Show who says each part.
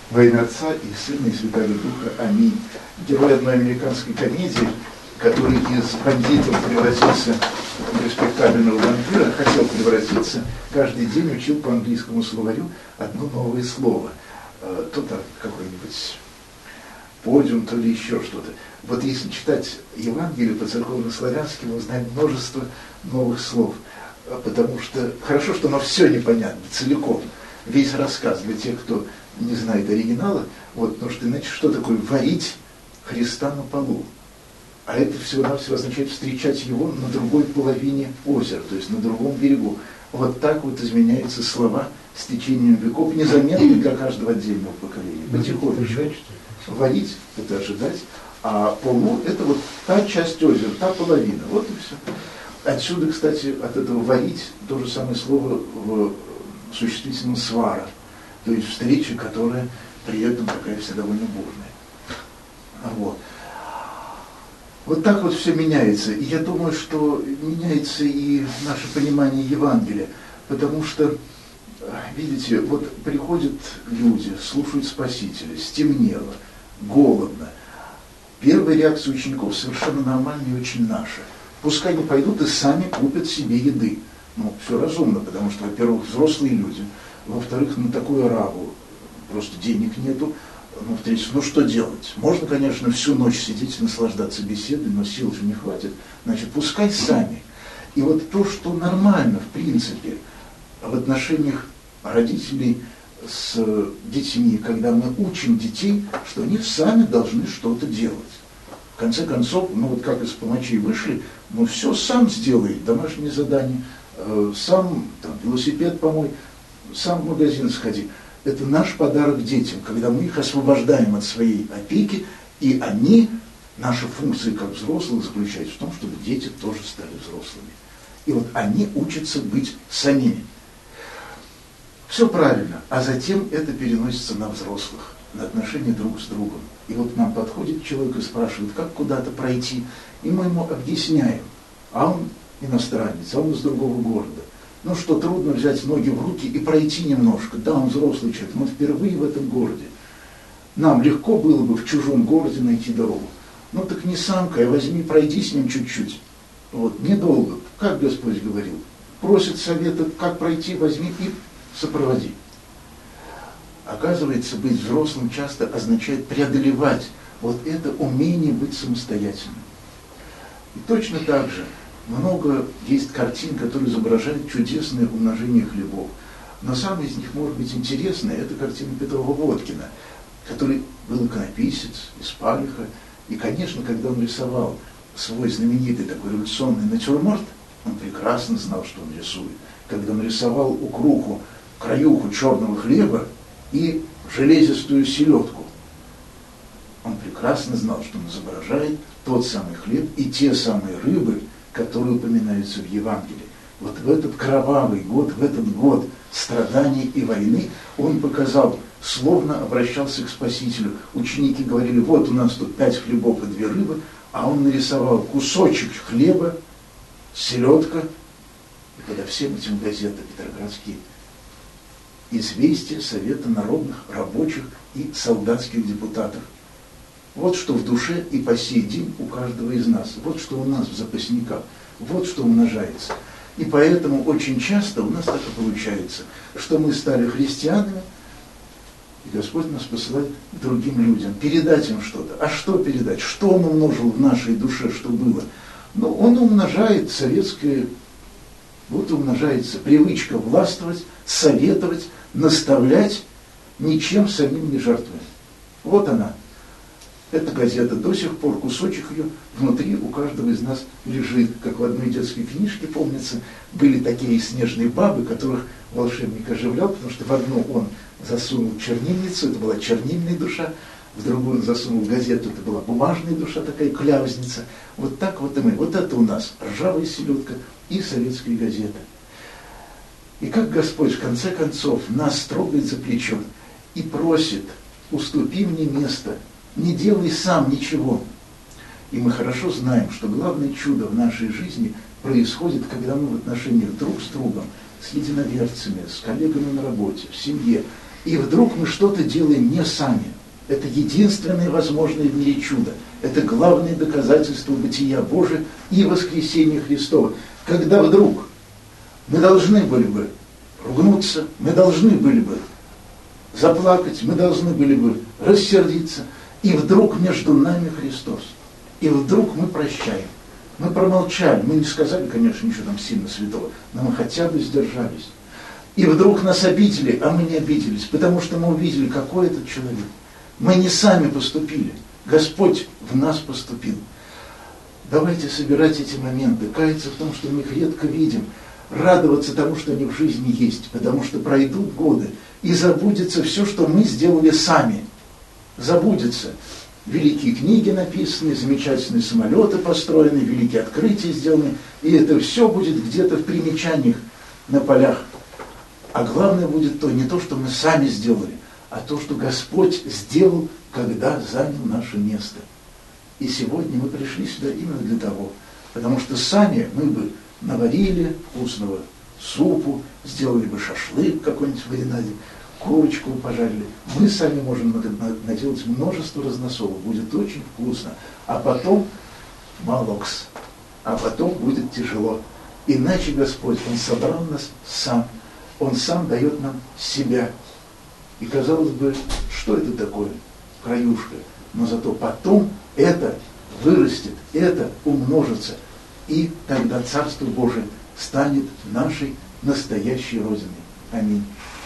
Speaker 1: Во имя Отца и Сына и Святого Духа. Аминь. Герой одной американской комедии, который из бандитов превратился в респектабельного банкира, хотел превратиться, каждый день учил по английскому словарю одно новое слово. То-то какой-нибудь подиум, то ли еще что-то. Вот если читать Евангелие по церковно-славянски, мы узнаем множество новых слов. Потому что хорошо, что оно все непонятно, целиком. Весь рассказ для тех, кто не знает оригинала, вот, потому что иначе что такое варить Христа на полу? А это всего-навсего означает встречать его на другой половине озера, то есть на другом берегу. Вот так вот изменяются слова с течением веков, незаметно для каждого отдельного поколения. Потихонечку. Варить – это ожидать, а полу – это вот та часть озера, та половина. Вот и все. Отсюда, кстати, от этого варить то же самое слово в существительном свара, то есть встреча, которая при этом такая вся довольно бурная. Вот так вот все меняется. И я думаю, что меняется и наше понимание Евангелия, потому что, видите, вот приходят люди, слушают Спасителя, стемнело, голодно. Первая реакция учеников совершенно нормальная и очень наша. Пускай не пойдут и сами купят себе еды. Ну, все разумно, потому что, во-первых, взрослые люди, во-вторых, на такую ораву просто денег нету, ну, в-третьих, ну что делать? Можно, конечно, всю ночь сидеть и наслаждаться беседой, но сил же не хватит. Значит, пускай сами. И вот то, что нормально, в принципе, в отношениях родителей с детьми, когда мы учим детей, что они сами должны что-то делать. В конце концов, ну вот как из помочей вышли, ну все сам сделай, домашнее задание, сам там, велосипед помой, сам в магазин сходи. Это наш подарок детям, когда мы их освобождаем от своей опеки, и они, наша функция как взрослых заключается в том, чтобы дети тоже стали взрослыми. И вот они учатся быть самими. Все правильно, а затем это переносится на взрослых, на отношения друг с другом. И вот к нам подходит человек и спрашивает, как куда-то пройти, и мы ему объясняем, а он иностранец, а он из другого города. Ну что, трудно взять ноги в руки и пройти немножко. Да, он взрослый человек, но впервые в этом городе. Нам легко было бы в чужом городе найти дорогу. Ну так не самка, а возьми, пройди с ним чуть-чуть. Вот, недолго, как Господь говорил. Просит совета, как пройти, возьми и сопроводи. Оказывается, быть взрослым часто означает преодолевать вот это умение быть самостоятельным. И точно так же много есть картин, которые изображают чудесное умножение хлебов. Но самая из них, может быть, интересная, это картина Петрова-Водкина, который был иконописец из Палиха. И, конечно, когда он рисовал свой знаменитый такой революционный натюрморт, он прекрасно знал, что он рисует. Когда он рисовал укруху, краюху черного хлеба и железистую селедку, он прекрасно знал, что он изображает тот самый хлеб и те самые рыбы, которые упоминаются в Евангелии. Вот в этот кровавый год, в этот год страданий и войны он показал, словно обращался к Спасителю. Ученики говорили, вот у нас тут 5 хлебов и 2 рыбы, а он нарисовал кусочек хлеба, селедка, и подо всем этим газеты петроградские «Известия Совета народных, рабочих и солдатских депутатов». Вот что в душе и по сей день у каждого из нас. Вот что у нас в запасниках. Вот что умножается. И поэтому очень часто у нас так и получается, что мы стали христианами, и Господь нас посылает к другим людям, передать им что-то. А что передать? Что Он умножил в нашей душе, что было? Ну, Он умножает советское, вот умножается привычка властвовать, советовать, наставлять, ничем самим не жертвуя. Вот она. Эта газета до сих пор, кусочек ее внутри у каждого из нас лежит. Как в одной детской книжке, помнится, были такие снежные бабы, которых волшебник оживлял, потому что в одну он засунул чернильницу, это была чернильная душа, в другую он засунул газету, это была бумажная душа, такая кляузница. Вот так вот и мы. Вот это у нас ржавая селедка и советская газета. И как Господь в конце концов нас трогает за плечо и просит, уступи мне место, не делай сам ничего. И мы хорошо знаем, что главное чудо в нашей жизни происходит, когда мы в отношениях друг с другом, с единоверцами, с коллегами на работе, в семье, И вдруг мы что-то делаем не сами. Это единственное возможное в мире чудо. Это главное доказательство бытия Божия и воскресения Христова. Когда вдруг мы должны были бы ругнуться, мы должны были бы заплакать, мы должны были бы рассердиться, и вдруг между нами Христос. И вдруг мы прощаем. Мы промолчали, мы не сказали, конечно, ничего там сильно святого, но мы хотя бы сдержались. И вдруг нас обидели, а мы не обиделись, потому что мы увидели, какой этот человек. Мы не сами поступили, Господь в нас поступил. Давайте собирать эти моменты, каяться в том, что мы их редко видим, радоваться тому, что они в жизни есть, потому что пройдут годы, и забудется все, что мы сделали сами. Забудется. Великие книги написаны, замечательные самолеты построены, великие открытия сделаны, и это все будет где-то в примечаниях на полях. А главное будет то, не то, что мы сами сделали, а то, что Господь сделал, когда занял наше место. И сегодня мы пришли сюда именно для того, потому что сами мы бы наварили вкусного супу, сделали бы шашлык какой-нибудь в маринаде, курочку пожарили. Мы сами можем наделать множество разносолов, будет очень вкусно. А потом молокс, а потом будет тяжело. Иначе Господь, Он собрал нас сам. Он сам дает нам себя. И казалось бы, что это такое? Краюшка. Но зато потом это вырастет, это умножится. И тогда Царство Божие станет нашей настоящей Родиной. Аминь.